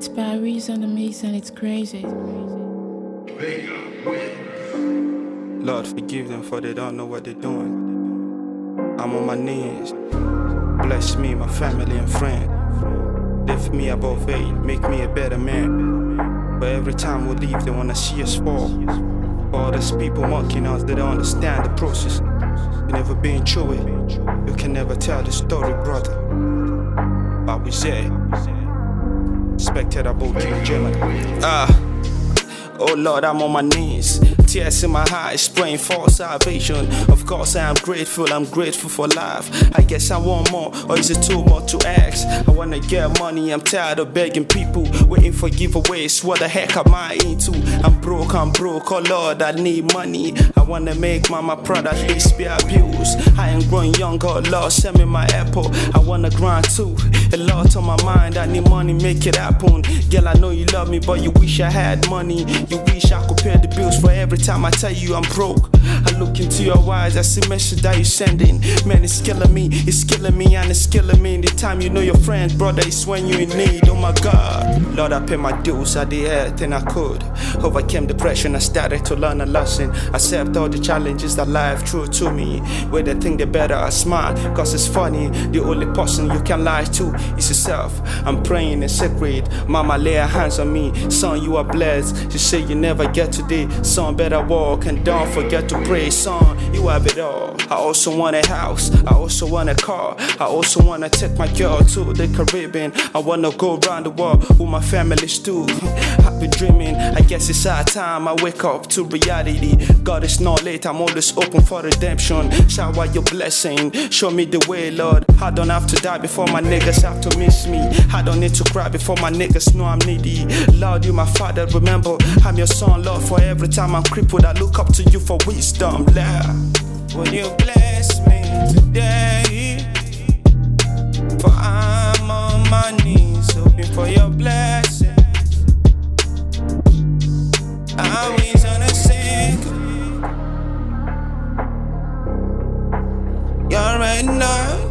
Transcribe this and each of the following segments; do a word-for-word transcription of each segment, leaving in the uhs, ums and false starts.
It's Paris on the mix and it's crazy. Lord, forgive them for they don't know what they're doing. I'm on my knees. Bless me, my family and friend. Lift me above eight, make me a better man. But every time we leave, they wanna see us fall. For all these people mocking us, they don't understand the process. You never been through it, you can never tell the story, brother. But we say, expected about King Germany. Ah, oh Lord, I'm on my knees. Tears in my eyes, praying for salvation. Of course I am grateful, I'm grateful for life. I guess I want more, or is it too much to ask? I wanna get money, I'm tired of begging people, waiting for giveaways. What the heck am I into? I'm broke, I'm broke, oh Lord, I need money. I wanna make mama proud, at least be abused. I am growing younger, oh Lord, send me my apple. I wanna grind too, a lot on my mind, I need money, make it happen. Girl, I know you love me, but you wish I had money. You wish I could pay the bills for every time I tell you I'm broke. I look into your eyes, I see message that you're sending. Man, it's killing me, it's killing me, and it's killing me. The time you know your friends, brother, is when you're in need. Oh my God, Lord, I pay my dues, I did everything I could. Overcame depression, I started to learn a lesson. Accept all the challenges that life threw to me. Where they think they better, I smile, cause it's funny. The only person you can lie to is yourself. I'm praying in secret, mama lay her hands on me. Son, you are blessed, she say you never get today. Son, better walk and don't forget to pray. Son, you have it all. I also want a house, I also want a car. I also wanna take my girl to the Caribbean. I wanna go around the world with my family too. I've been dreaming, I guess it's our time. I wake up to reality. God is not late, I'm always open for redemption. Shower your blessing, show me the way, Lord. I don't have to die before my niggas have to miss me. I don't need to cry before my niggas know I'm needy. Lord, you my father, remember I'm your son, Lord. For every time I'm crippled, I look up to you for wisdom, Lord. Will you bless me today? For I'm on my knees, hoping for your blessing. I'm always on a single. You already know.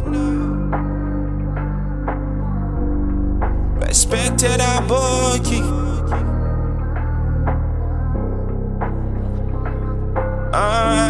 Respected our boy. Uh,